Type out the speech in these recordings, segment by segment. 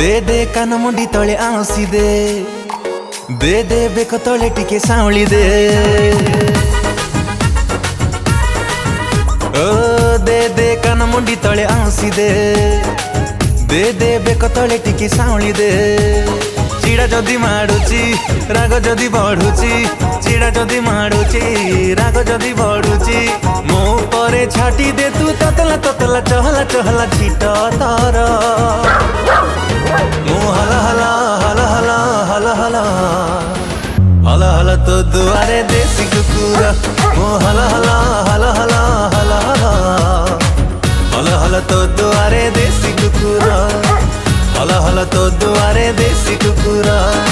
दे कान मुंडी तले आउसी दे बेक तले टिके साउली दे ओ दे कान मुंडी तले आउसी दे बेक तले टिके साउली दे चिड़ा जदि माडुची राग जदि बढ़ुची चिड़ा जदि माडुची राग जदि बढ़ुची मो परे छाटी दे तू ततला ततला चहला चहला छिट तार मो हला हला हला हला हला हला हला हला तो दुआरे देसी कुकुर मो हला हला हला हला हला हला हला हला तो दुआरे देसी कुकुर हला हला तो दुआरे देसी कुकुर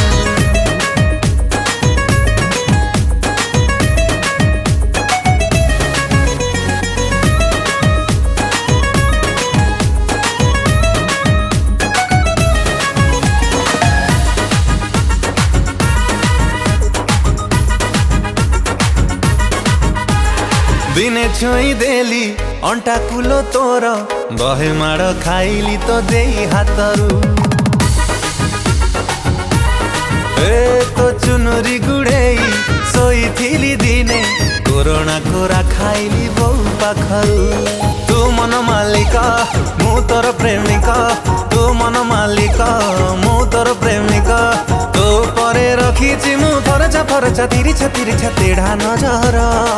दिने छुई देली अंटा कुलो तोर बहे माड़ खाइली तो देई हातरू ए तो चुनुरी गुड़ेई सोई थिली दिने कोरोना कोरा खाइली बहु पाखरू तू मन मालिका मु तोर प्रेमिका तू मन मालिका मु तोर प्रेमिका तो परे रखीची मु फरचा तिरिछा तेढ़ा नजर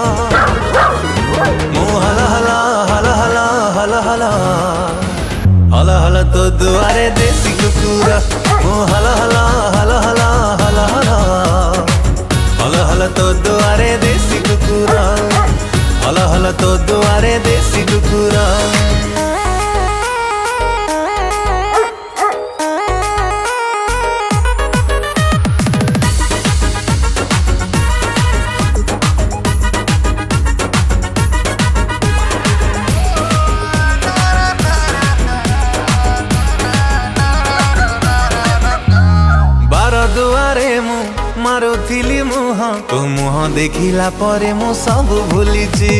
मु हला हला हला हला हला हला हला हला तो दुआरे देसी कुकुर मु हला हला हला हला हला हला हला हला तो दुआरे देसी कुकुर हला हला तो दुआरे देसी कुकुर दुआरे मु मारुथिली मुह तो मुह देखिला परे मु सब भूलिची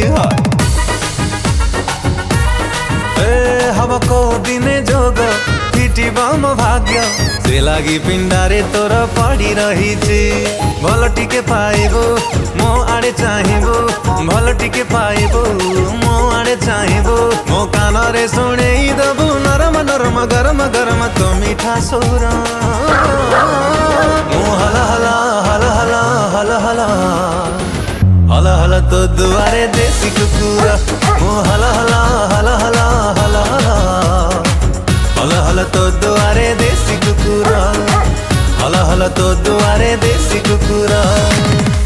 हब को दिने जोग फिटिबा मो भाग्य से लागी पिंडारे तोर पड़ी रहीची भल टिके पाइबो मो आड़े चाहिबो भल टिके पाइबो मो आड़े चाहिबो मो कान रे सुनेई दबु नरम नरम गरम गरम तो मीठा सुर हला हला हला हला हला हला हला हला तो दुआरे देसी कुकुर मो हला हला हला हला हला हला हला हला तो दुआरे देसी कुकुर हला हला तो दुआरे देसी कुकुर।